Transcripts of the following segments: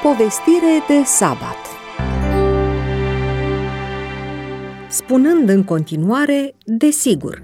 Povestire de sabat. Spunând în continuare, desigur.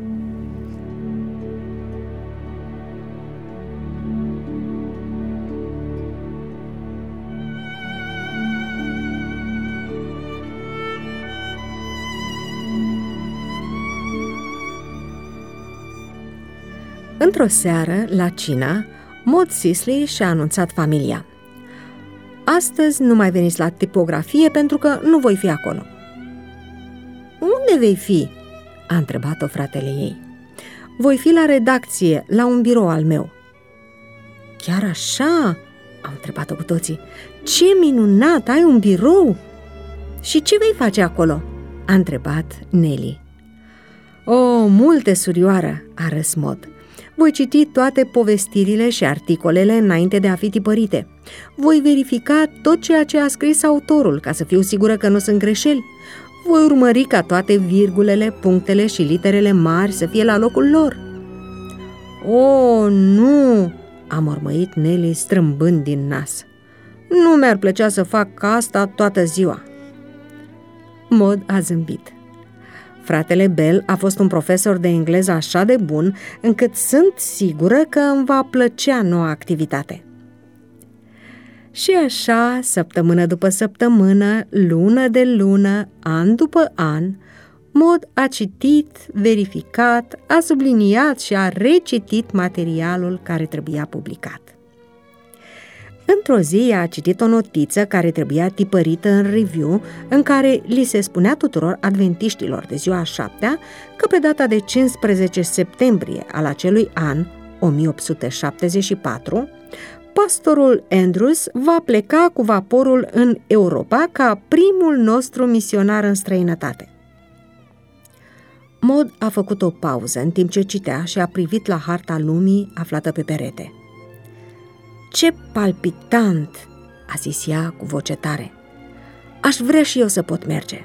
Într-o seară, la cină, Maud Sisley și-a anunțat familia. Astăzi nu mai veniți la tipografie pentru că nu voi fi acolo. Unde vei fi? A întrebat-o fratele ei. Voi fi la redacție, la un birou al meu. Chiar așa? Au întrebat-o cu toții. Ce minunat, ai un birou! Și ce vei face acolo? A întrebat Nelly. O, multe, surioară, a răspuns Maud. Voi citi toate povestirile și articolele înainte de a fi tipărite. Voi verifica tot ceea ce a scris autorul, ca să fiu sigură că nu sunt greșeli. Voi urmări ca toate virgulele, punctele și literele mari să fie la locul lor. O, nu, a mormăit Nelly strâmbând din nas. Nu mi-ar plăcea să fac asta toată ziua. Maud a zâmbit. Fratele Bell a fost un profesor de engleză așa de bun, încât sunt sigură că îmi va plăcea noua activitate. Și așa, săptămână după săptămână, lună de lună, an după an, Maud a citit, verificat, a subliniat și a recitit materialul care trebuia publicat. Într-o zi a citit o notiță care trebuia tipărită în review, în care li se spunea tuturor adventiștilor de ziua a 7-a că pe data de 15 septembrie al acelui an, 1874, pastorul Andrews va pleca cu vaporul în Europa ca primul nostru misionar în străinătate. Maud a făcut o pauză în timp ce citea și a privit la harta lumii aflată pe perete. Ce palpitant, a zis ea cu voce tare. Aș vrea și eu să pot merge.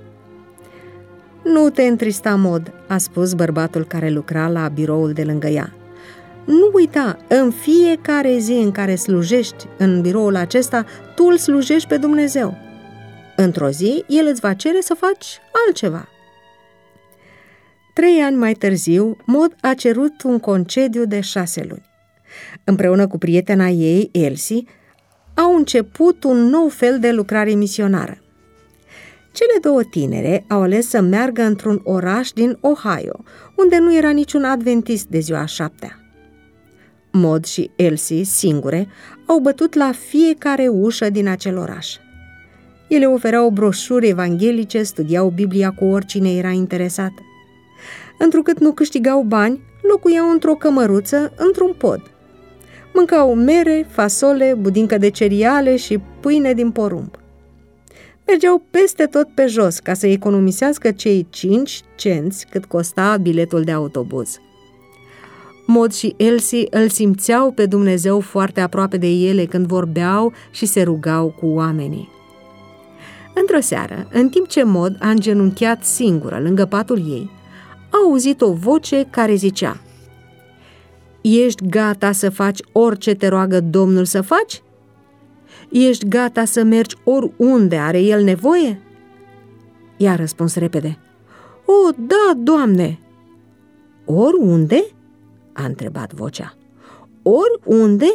Nu te întrista, Maud, a spus bărbatul care lucra la biroul de lângă ea. Nu uita, în fiecare zi în care slujești în biroul acesta, tu îl slujești pe Dumnezeu. Într-o zi, el îți va cere să faci altceva. 3 ani mai târziu, Maud a cerut un concediu de 6 luni. Împreună cu prietena ei, Elsie, au început un nou fel de lucrare misionară. Cele două tinere au ales să meargă într-un oraș din Ohio, unde nu era niciun adventist de ziua a 7-a. Maud și Elsie, singure, au bătut la fiecare ușă din acel oraș. Ele ofereau broșuri evanghelice, studiau Biblia cu oricine era interesat. Întrucât nu câștigau bani, locuiau într-o cămăruță, într-un pod. Mâncau mere, fasole, budincă de cereale și pâine din porumb. Mergeau peste tot pe jos ca să economisească cei 5 cenți cât costa biletul de autobuz. Maud și Elsie îl simțeau pe Dumnezeu foarte aproape de ele când vorbeau și se rugau cu oamenii. Într-o seară, în timp ce Maud a îngenunchiat singură lângă patul ei, a auzit o voce care zicea: Ești gata să faci orice te roagă Domnul să faci? Ești gata să mergi oriunde are El nevoie? Ea a răspuns repede: O, da, Doamne! Oriunde? A întrebat vocea. Oriunde?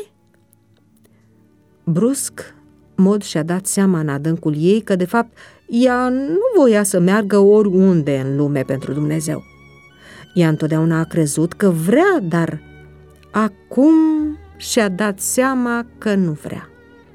Brusc, Maud și-a dat seama în adâncul ei că, de fapt, ea nu voia să meargă oriunde în lume pentru Dumnezeu. Ea întotdeauna a crezut că vrea, dar acum și-a dat seama că nu vrea.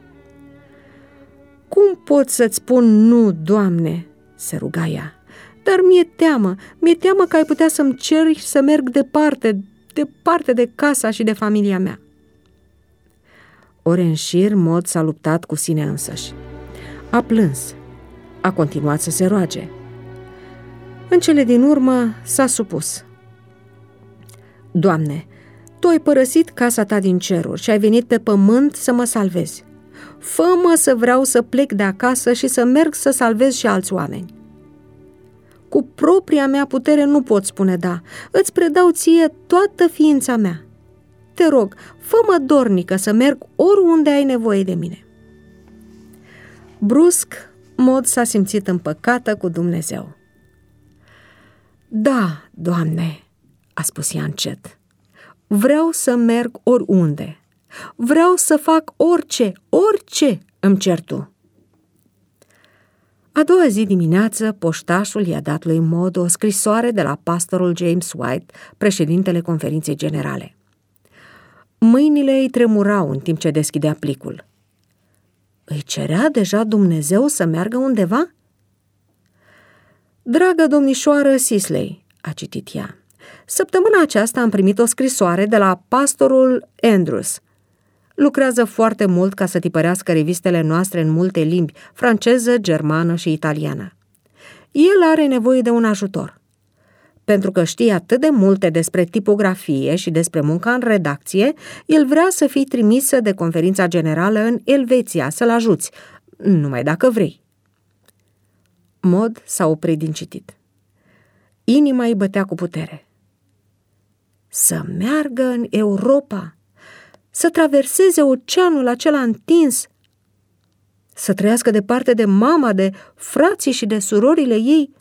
Cum pot să-ți spun nu, Doamne?" se ruga ea. Dar mi-e teamă că ai putea să-mi ceri să merg departe de casa și de familia mea." Ore în șir, Maud s-a luptat cu sine însăși. A plâns, a continuat să se roage. În cele din urmă s-a supus. Doamne, Tu ai părăsit casa Ta din ceruri și ai venit pe pământ să mă salvezi. Fă-mă să vreau să plec de acasă și să merg să salvez și alți oameni. Cu propria mea putere nu pot spune da. Îți predau ție toată ființa mea. Te rog, fă-mă dornică să merg oriunde ai nevoie de mine. Brusc, Maud s-a simțit împăcată cu Dumnezeu. Da, Doamne, a spus ea încet, vreau să merg oriunde, vreau să fac orice îmi cer Tu. A doua zi dimineață, poștașul i-a dat lui Maud o scrisoare de la pastorul James White, președintele conferinței generale. Mâinile îi tremurau în timp ce deschidea plicul. Îi cerea deja Dumnezeu să meargă undeva? Dragă domnișoară Sisley, a citit ea, săptămâna aceasta am primit o scrisoare de la pastorul Andrews. Lucrează foarte mult ca să tipărească revistele noastre în multe limbi, franceză, germană și italiană. El are nevoie de un ajutor. Pentru că știe atât de multe despre tipografie și despre munca în redacție, el vrea să fii trimisă de conferința generală în Elveția, să-l ajuți, numai dacă vrei. Maud s-a oprit din citit. Inima îi bătea cu putere. Să meargă în Europa, să traverseze oceanul acela întins, să trăiască departe de mama, de frații și de surorile ei,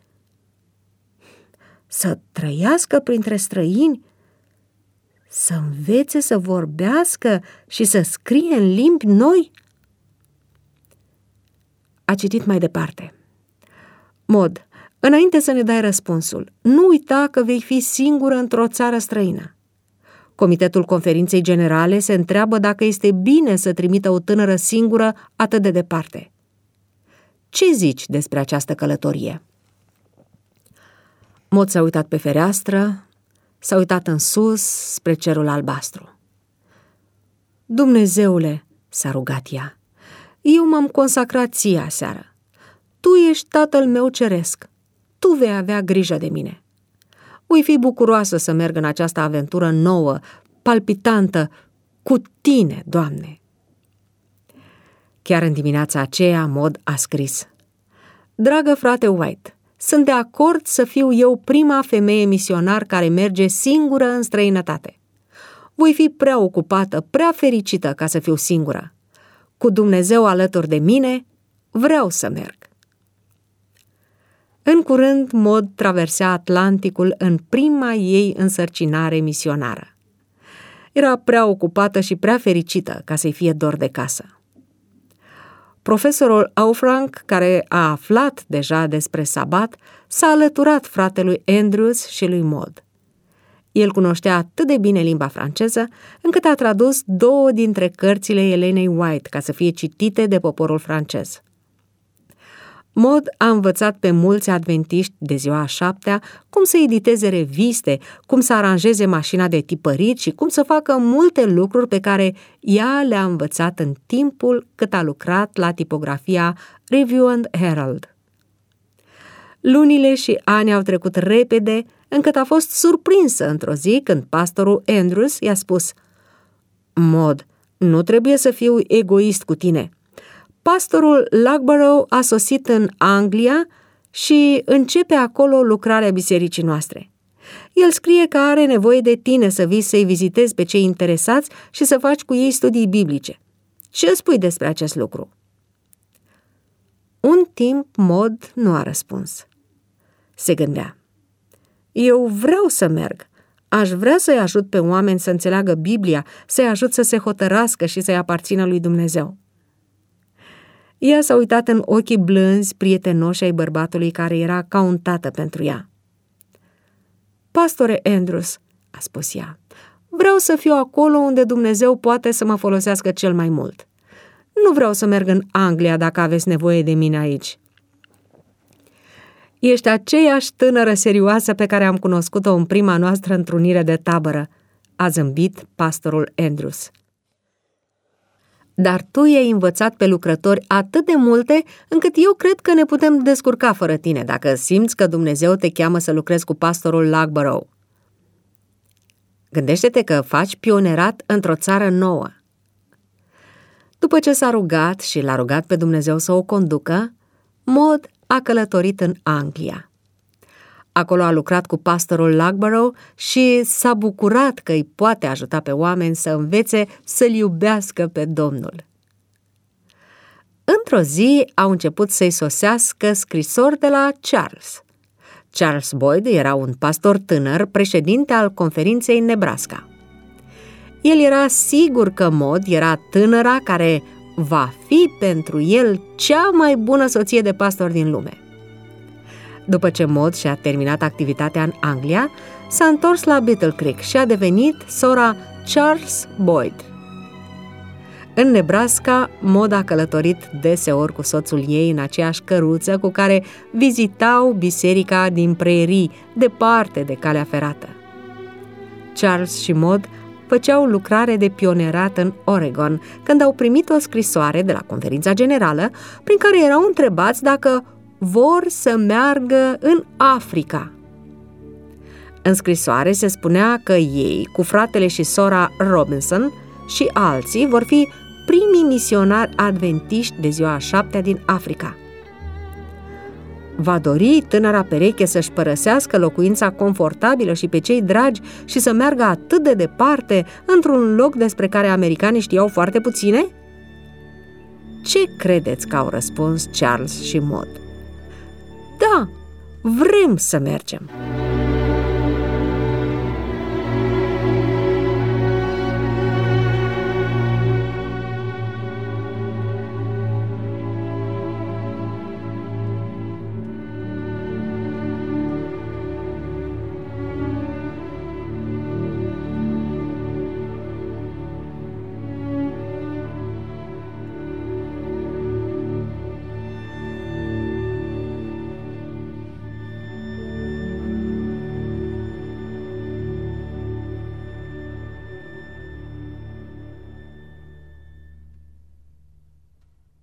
să trăiască printre străini, să învețe să vorbească și să scrie în limbi noi? A citit mai departe. Maud, înainte să ne dai răspunsul, nu uita că vei fi singură într-o țară străină. Comitetul conferinței generale se întreabă dacă este bine să trimită o tânără singură atât de departe. Ce zici despre această călătorie? Maud s-a uitat pe fereastră, s-a uitat în sus, spre cerul albastru. Dumnezeule, s-a rugat ea, eu m-am consacrat ție aseară. Tu ești Tatăl meu ceresc. Tu vei avea grijă de mine. Voi fi bucuroasă să merg în această aventură nouă, palpitantă, cu tine, Doamne. Chiar în dimineața aceea, Maud a scris: Dragă frate White, sunt de acord să fiu eu prima femeie misionar care merge singură în străinătate. Voi fi prea ocupată, prea fericită ca să fiu singură. Cu Dumnezeu alături de mine, vreau să merg. În curând, Maud traversea Atlanticul în prima ei însărcinare misionară. Era prea ocupată și prea fericită ca să-i fie dor de casă. Profesorul Aufranc, care a aflat deja despre sabat, s-a alăturat fratelui Andrews și lui Maud. El cunoștea atât de bine limba franceză, încât a tradus 2 dintre cărțile Elenei White ca să fie citite de poporul francez. Maud a învățat pe mulți adventiști de ziua a 7-a cum să editeze reviste, cum să aranjeze mașina de tipărit și cum să facă multe lucruri pe care ea le-a învățat în timpul cât a lucrat la tipografia Review and Herald. Lunile și ani au trecut repede, încât a fost surprinsă într-o zi când pastorul Andrews i-a spus: Maud, nu trebuie să fiu egoist cu tine. Pastorul Loughborough a sosit în Anglia și începe acolo lucrarea bisericii noastre. El scrie că are nevoie de tine să vii să-i vizitezi pe cei interesați și să faci cu ei studii biblice. Ce spui despre acest lucru? Un timp Maud nu a răspuns. Se gândea: eu vreau să merg. Aș vrea să-i ajut pe oameni să înțeleagă Biblia, să-i ajut să se hotărască și să-i aparțină lui Dumnezeu. Ea s-a uitat în ochii blânzi, prietenoși ai bărbatului care era ca un tată pentru ea. Pastore Andrews, a spus ea, vreau să fiu acolo unde Dumnezeu poate să mă folosească cel mai mult. Nu vreau să merg în Anglia dacă aveți nevoie de mine aici. Ești aceeași tânără serioasă pe care am cunoscut-o în prima noastră întrunire de tabără, a zâmbit pastorul Andrews. Dar tu i-ai învățat pe lucrători atât de multe, încât eu cred că ne putem descurca fără tine, dacă simți că Dumnezeu te cheamă să lucrezi cu pastorul Loughborough. Gândește-te că faci pionerat într-o țară nouă. După ce s-a rugat și l-a rugat pe Dumnezeu să o conducă, Maud a călătorit în Anglia. Acolo a lucrat cu pastorul Loughborough și s-a bucurat că îi poate ajuta pe oameni să învețe să-L iubească pe Domnul. Într-o zi au început să-i sosească scrisori de la Charles. Charles Boyd era un pastor tânăr, președinte al conferinței în Nebraska. El era sigur că Maud era tânăra care va fi pentru el cea mai bună soție de pastor din lume. După ce Maud și-a terminat activitatea în Anglia, s-a întors la Battle Creek și a devenit sora Charles Boyd. În Nebraska, Maud a călătorit deseori cu soțul ei în aceeași căruță cu care vizitau biserica din prerii, departe de calea ferată. Charles și Maud făceau lucrare de pionerat în Oregon când au primit o scrisoare de la conferința generală prin care erau întrebați dacă vor să meargă în Africa. În scrisoare se spunea că ei, cu fratele și sora Robinson și alții, vor fi primii misionari adventiști de ziua a 7-a din Africa. Va dori tânăra pereche să-și părăsească locuința confortabilă și pe cei dragi și să meargă atât de departe, într-un loc despre care americanii știau foarte puține? Ce credeți că au răspuns Charles și Maud? Da, vrem să mergem!